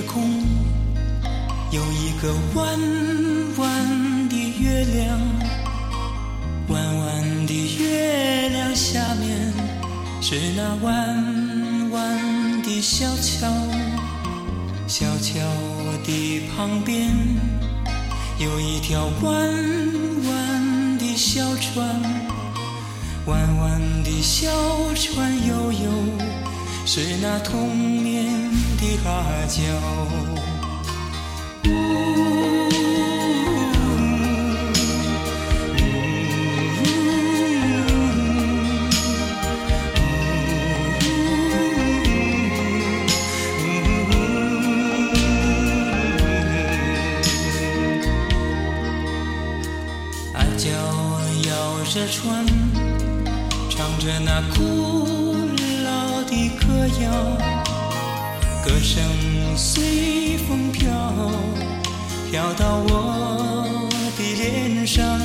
空，有一个弯弯的月亮，弯弯的月亮下面是那弯弯的小桥，小桥的旁边有一条弯弯的小船，弯弯的小船悠悠，是那童年的哈角。阿娇摇着船，唱着那古老的歌谣，歌声随风飘，飘到我的脸上，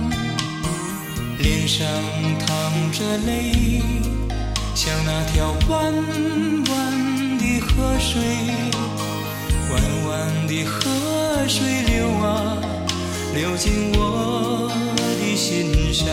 脸上淌着泪，像那条弯弯的河水，弯弯的河水流啊流进我的心上。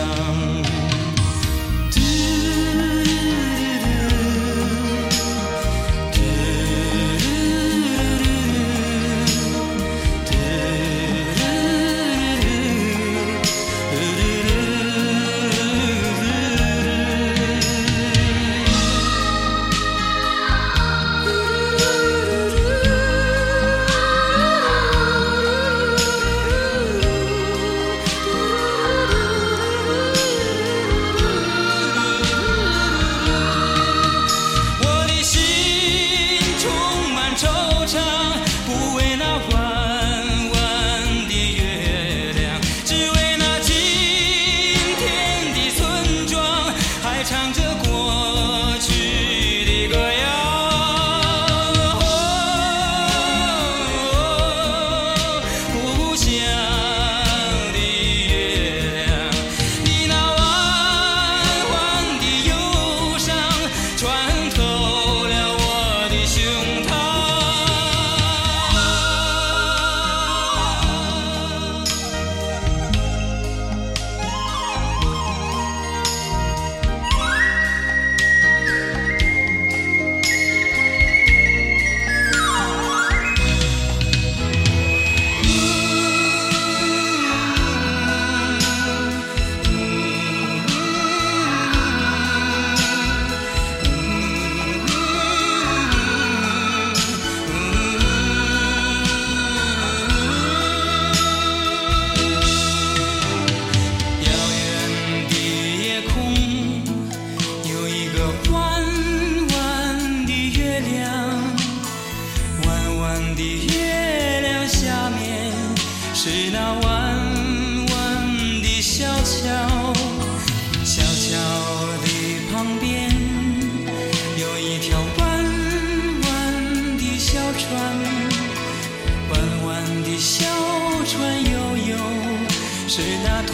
是那弯弯的小桥，小桥的旁边有一条弯弯的小船，弯弯的小船悠悠，是那